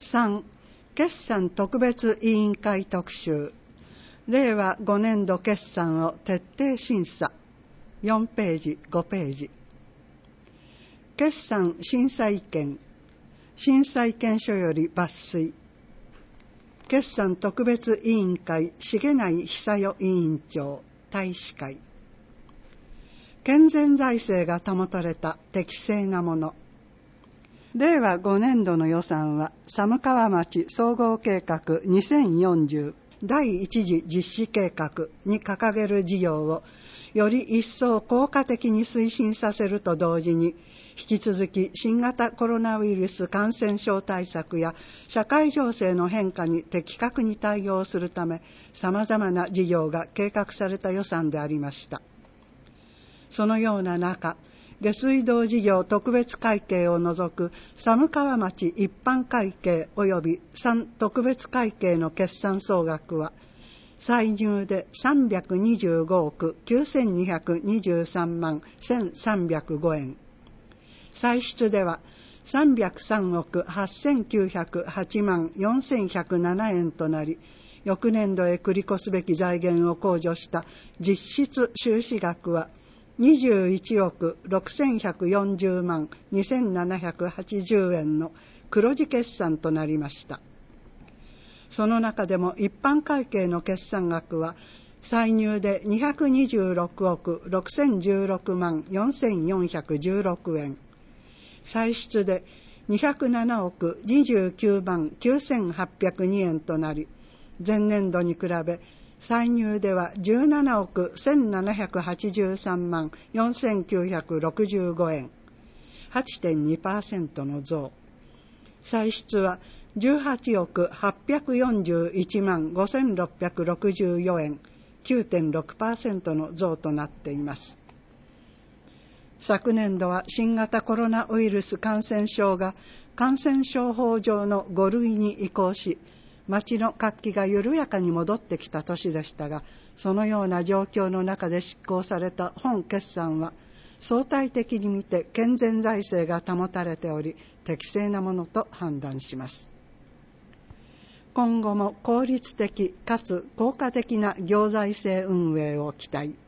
3、決算特別委員会特集、令和5年度決算を徹底審査、4ページ、5ページ。決算審査意見、審査意見書より抜粋。決算特別委員会重内久代委員長、大使会。健全財政が保たれた適正なもの。令和5年度の予算は寒川町総合計画2040第一次実施計画に掲げる事業をより一層効果的に推進させると同時に、引き続き新型コロナウイルス感染症対策や社会情勢の変化に的確に対応するため、様々な事業が計画された予算でありました。そのような中、下水道事業特別会計を除く寒川町一般会計及び3特別会計の決算総額は、歳入で325億9223万1305円、歳出では303億8908万4107円となり、翌年度へ繰り越すべき財源を控除した実質収支額は21億6140万2780円の黒字決算となりました。その中でも一般会計の決算額は、歳入で226億6016万4416円、歳出で207億29万9802円となり、前年度に比べ歳入では17億1783万4965円、8.2% の増。歳出は18億841万5664円、9.6% の増となっています。昨年度は新型コロナウイルス感染症が感染症法上の5類に移行し、町の活気が緩やかに戻ってきた年でしたが、そのような状況の中で執行された本決算は、相対的に見て健全財政が保たれており、適正なものと判断します。今後も効率的かつ効果的な行財政運営を期待。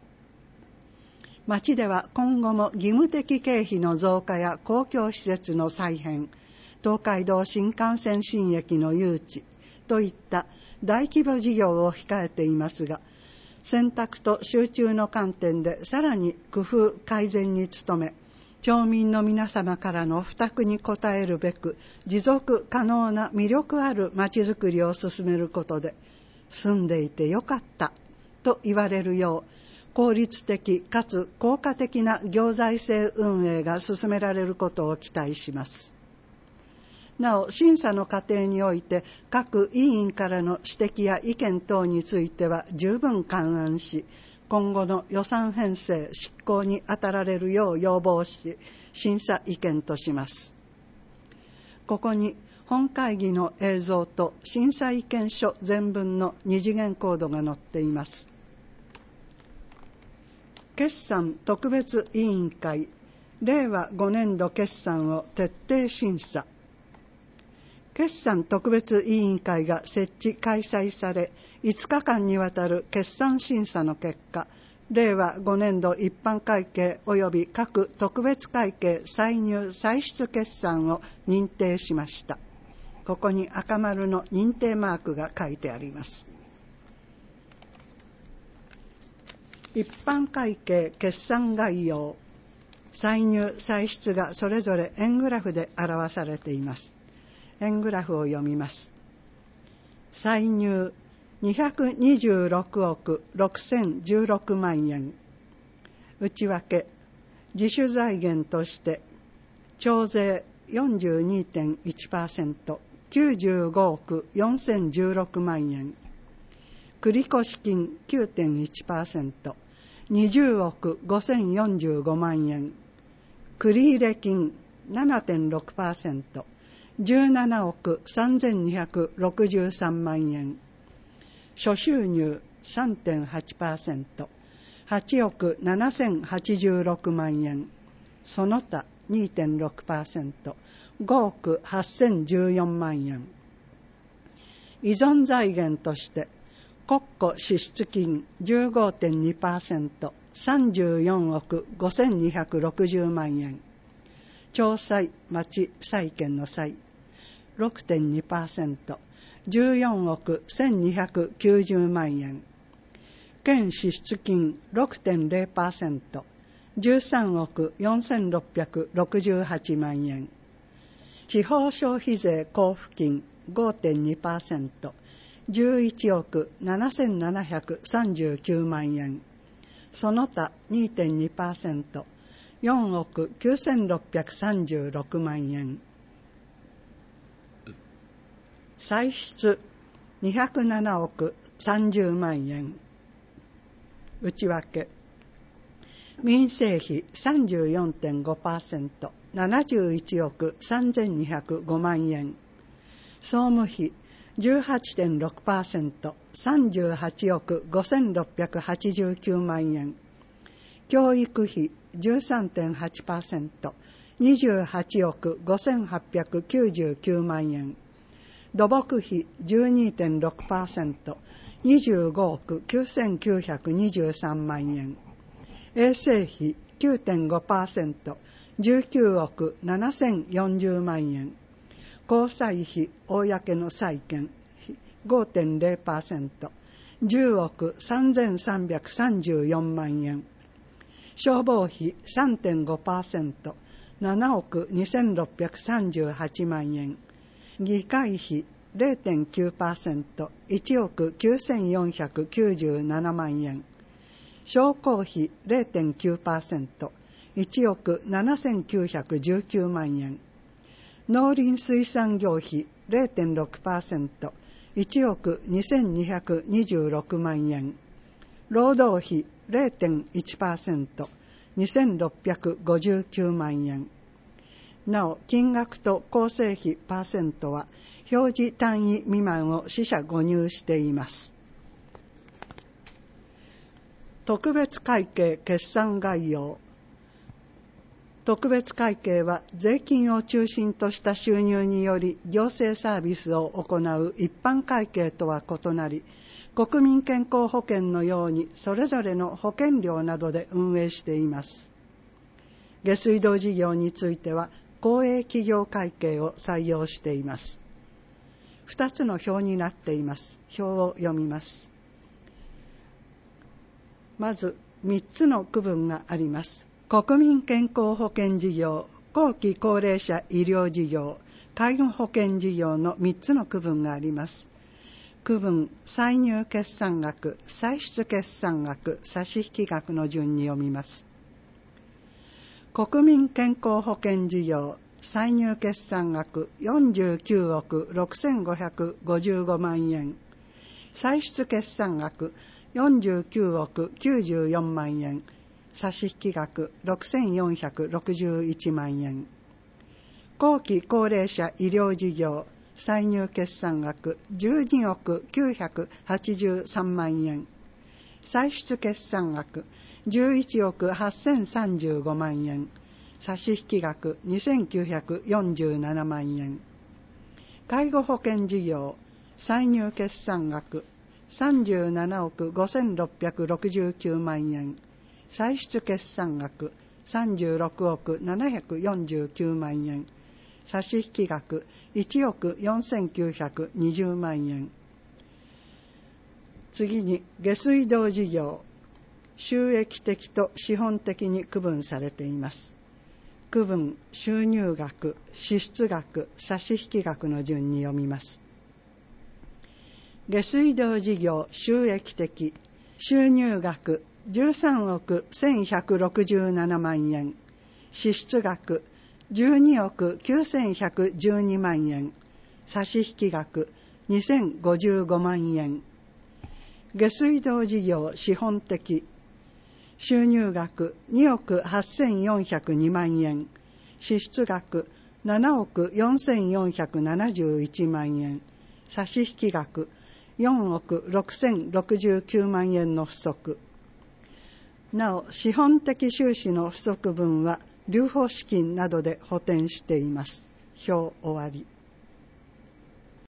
町では今後も義務的経費の増加や公共施設の再編、東海道新幹線新駅の誘致といった大規模事業を控えていますが、選択と集中の観点でさらに工夫改善に努め、町民の皆様からの負託に応えるべく、持続可能な魅力ある町づくりを進めることで、住んでいてよかったと言われるよう、効率的かつ効果的な行財政運営が進められることを期待します。なお、審査の過程において各委員からの指摘や意見等については十分勘案し、今後の予算編成執行に当たられるよう要望し、審査意見とします。ここに本会議の映像と審査意見書全文の二次元コードが載っています。決算特別委員会令和5年度決算を徹底審査。決算特別委員会が設置開催され、5日間にわたる決算審査の結果、令和5年度一般会計及び各特別会計歳入歳出決算を認定しました。ここに赤丸の認定マークが書いてあります。一般会計決算概要、歳入歳出がそれぞれ円グラフで表されています。円グラフを読みます。歳入226億6016万円。内訳、自主財源として、徴税 42.1%、95億4016万円。繰越金 9.1%、20億5045万円。繰入金 7.6%、17億3263万円。諸収入 3.8%、8億7086万円。その他 2.6%、 5億8014万円。依存財源として国庫支出金 15.2%、34億5260万円。町債、町債券の債 6.2%、14億1290万円。県支出金 6.0%、13億4668万円。地方消費税交付金 5.2%、11億7739万円。その他 2.2%、4億9636万円。歳出207億30万円。内訳民生費 34.5%、71億3205万円。総務費 18.6%、38億5689万円。教育費 13.8%、28億5899万円。土木費 12.6%、25億9923万円。衛生費 9.5%、19億7040万円。公債費、公の債券 5.0%、10億3334万円。消防費 3.5%、7億2638万円。議会費 0.9%、1億9497万円。商工費 0.9%、1億7919万円。農林水産業費 0.6%、1億2226万円。労働費 0.1%、2659万円。なお、金額と構成費パーセントは表示単位未満を四捨五入しています。特別会計決算概要。特別会計は税金を中心とした収入により行政サービスを行う一般会計とは異なり、国民健康保険のようにそれぞれの保険料などで運営しています。下水道事業については公営企業会計を採用しています。2つの表になっています。表を読みます。まず3つの区分があります。国民健康保険事業、後期高齢者医療事業、介護保険事業の3つの区分があります。区分、歳入決算額、歳出決算額、差引額の順に読みます。国民健康保険事業、歳入決算額49億6555万円。歳出決算額49億94万円。差引額6461万円。後期高齢者医療事業、歳入決算額12億983万円。歳出決算額11億8035万円。差引額2947万円。介護保険事業、歳入決算額37億5669万円。歳出決算額36億749万円。差引額1億4920万円。次に下水道事業、収益的と資本的に区分されています。区分、収入額、支出額、差引額の順に読みます。下水道事業収益的、収入額13億1167万円。支出額12億9112万円。差引額2055万円。下水道事業資本的、収入額2億8402万円。支出額7億4471万円。差引額4億6069万円の不足。なお、資本的収支の不足分は留保資金などで補填しています。 表終わり。